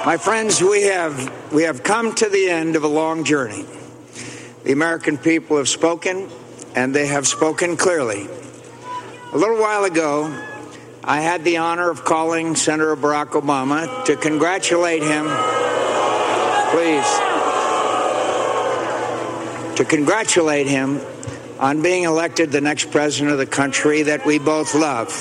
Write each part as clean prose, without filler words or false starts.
My friends, we have come to the end of a long journey. The American people have spoken, and they have spoken clearly. A little while ago, I had the honor of calling Senator Barack Obama to congratulate him. To congratulate him on being elected the next president of the country that we both love.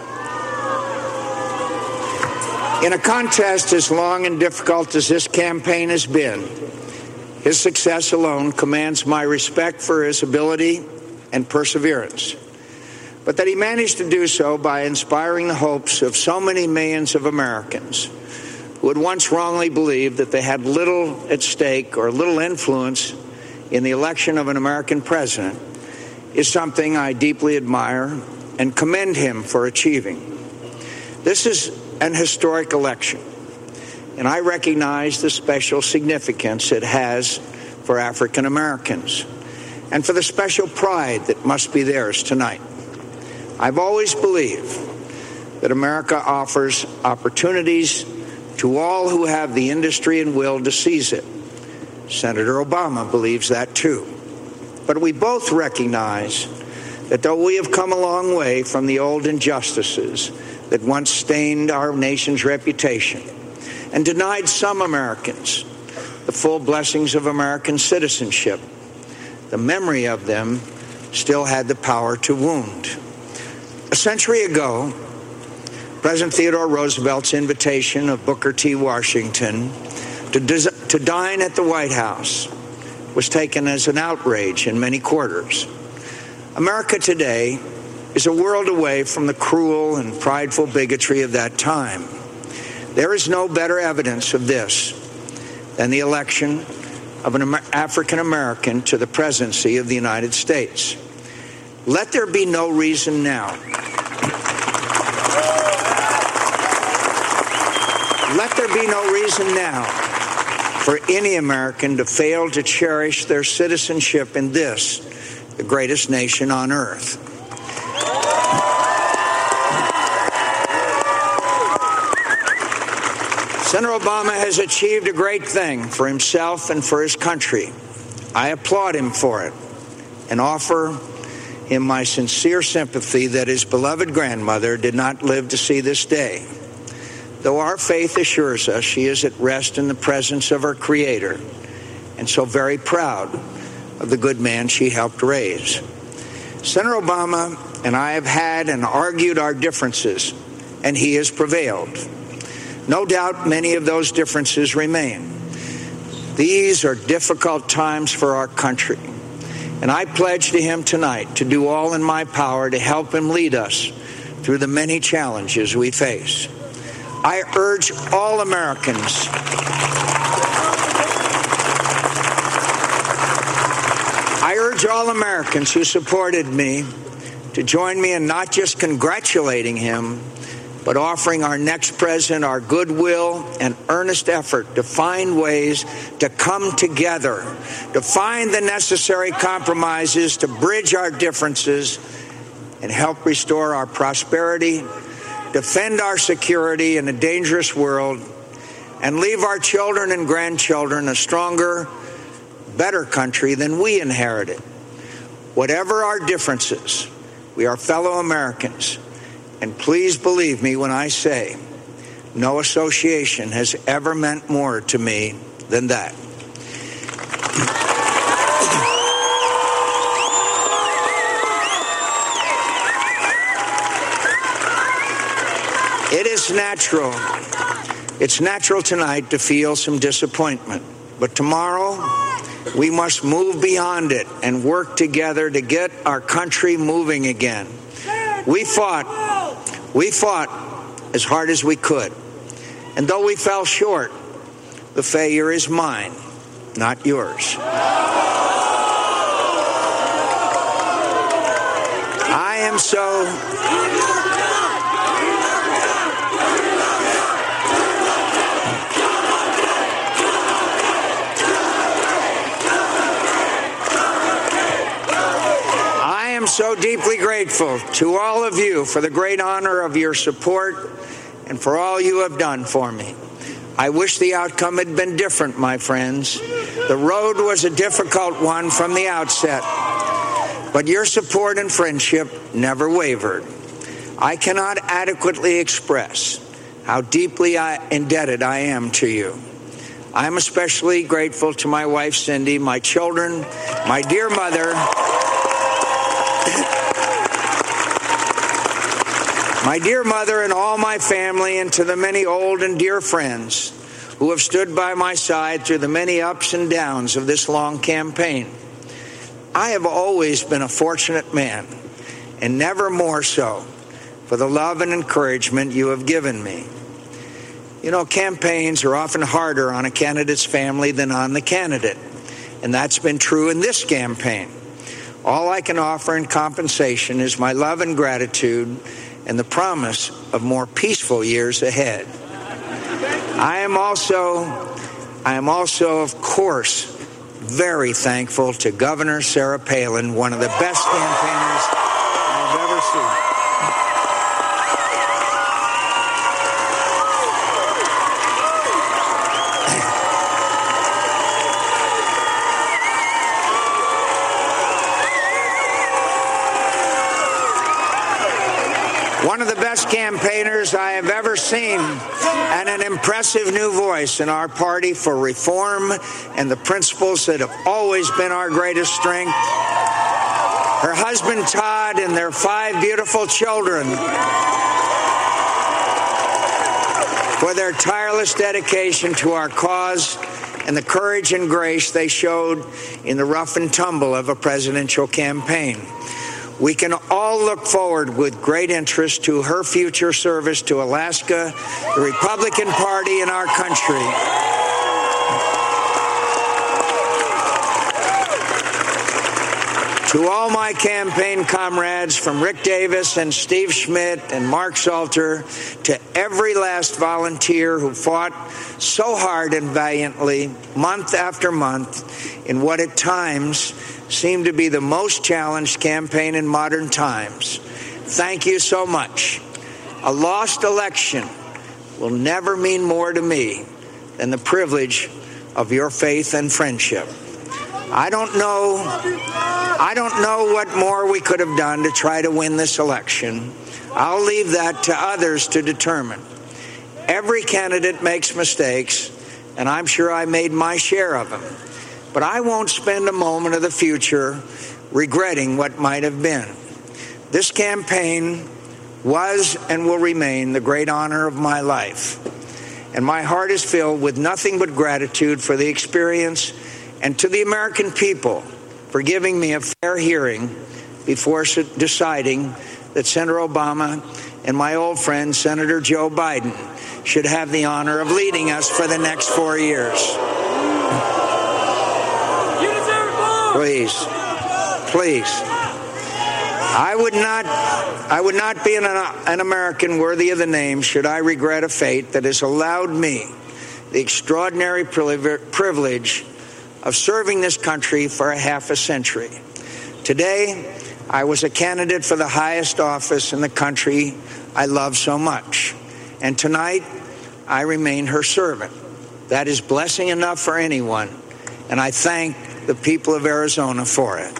In a contest as long and difficult as this campaign has been, his success alone commands my respect for his ability and perseverance. But that he managed to do so by inspiring the hopes of so many millions of Americans who had once wrongly believed that they had little at stake or little influence in the election of an American president is something I deeply admire and commend him for achieving. This is an historic election, and I recognize the special significance it has for African Americans and for the special pride that must be theirs tonight. I've always believed that America offers opportunities to all who have the industry and will to seize it. Senator Obama believes that too. But we both recognize that though we have come a long way from the old injustices that once stained our nation's reputation and denied some Americans the full blessings of American citizenship, the memory of them still had the power to wound. A century ago, President Theodore Roosevelt's invitation of Booker T. Washington to dine at the White House was taken as an outrage in many quarters. America today is a world away from the cruel and prideful bigotry of that time. There is no better evidence of this than the election of an African American to the presidency of the United States. Let there be no reason now. Let there be no reason now for any American to fail to cherish their citizenship in this, the greatest nation on earth. Senator Obama has achieved a great thing for himself and for his country. I applaud him for it and offer him my sincere sympathy that his beloved grandmother did not live to see this day. Though our faith assures us she is at rest in the presence of her Creator, and so very proud of the good man she helped raise. Senator Obama and I have had and argued our differences, and he has prevailed. No doubt many of those differences remain. These are difficult times for our country, and I pledge to him tonight to do all in my power to help him lead us through the many challenges we face. I urge all Americans who supported me to join me in not just congratulating him, but offering our next president our goodwill and earnest effort to find ways to come together, to find the necessary compromises, to bridge our differences, and help restore our prosperity, defend our security in a dangerous world, and leave our children and grandchildren a stronger, better country than we inherited. Whatever our differences, we are fellow Americans. And please believe me when I say no association has ever meant more to me than that. It is natural. It's natural tonight to feel some disappointment. But tomorrow, we must move beyond it and work together to get our country moving again. We fought as hard as we could. And though we fell short, the failure is mine, not yours. I am so deeply grateful to all of you for the great honor of your support and for all you have done for me. I wish the outcome had been different, my friends. The road was a difficult one from the outset, but your support and friendship never wavered. I cannot adequately express how deeply indebted I am to you. I'm especially grateful to my wife, Cindy, my children, my dear mother, and all my family, and to the many old and dear friends who have stood by my side through the many ups and downs of this long campaign. I have always been a fortunate man, and never more so, for the love and encouragement you have given me. You know, campaigns are often harder on a candidate's family than on the candidate, and that's been true in this campaign. All I can offer in compensation is my love and gratitude and the promise of more peaceful years ahead. I am also, of course, very thankful to Governor Sarah Palin, one of the best campaigners I've ever seen. One of the best campaigners I have ever seen, and an impressive new voice in our party for reform and the principles that have always been our greatest strength. Her husband, Todd, and their 5 beautiful children for their tireless dedication to our cause and the courage and grace they showed in the rough and tumble of a presidential campaign. We can all look forward with great interest to her future service to Alaska, the Republican Party, and our country. To all my campaign comrades, from Rick Davis and Steve Schmidt and Mark Salter, to every last volunteer who fought so hard and valiantly, month after month, in what at times seemed to be the most challenged campaign in modern times. Thank you so much. A lost election will never mean more to me than the privilege of your faith and friendship. I don't know what more we could have done to try to win this election. I'll leave that to others to determine. Every candidate makes mistakes, and I'm sure I made my share of them. But I won't spend a moment of the future regretting what might have been. This campaign was and will remain the great honor of my life. And my heart is filled with nothing but gratitude for the experience, and to the American people for giving me a fair hearing before deciding that Senator Obama and my old friend Senator Joe Biden should have the honor of leading us for the next 4 years. Please. I would not be an American worthy of the name should I regret a fate that has allowed me the extraordinary privilege of serving this country for a half a century. Today, I was a candidate for the highest office in the country I love so much. And tonight, I remain her servant. That is blessing enough for anyone, and I thank the people of Arizona for it.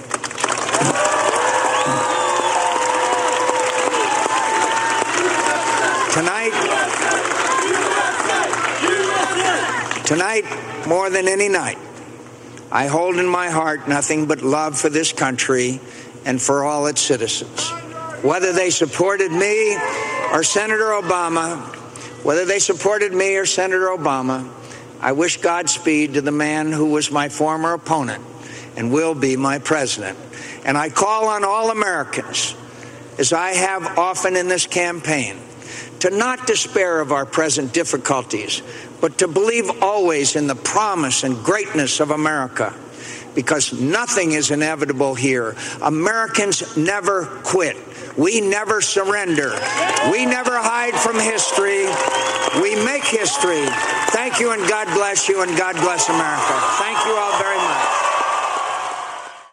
Tonight, more than any night, I hold in my heart nothing but love for this country and for all its citizens. Whether they supported me or Senator Obama, I wish Godspeed to the man who was my former opponent and will be my president. And I call on all Americans, as I have often in this campaign, to not despair of our present difficulties, but to believe always in the promise and greatness of America, because nothing is inevitable here. Americans never quit. We never surrender. We never hide from history. We make history. Thank you, and God bless you, and God bless America. Thank you all very much.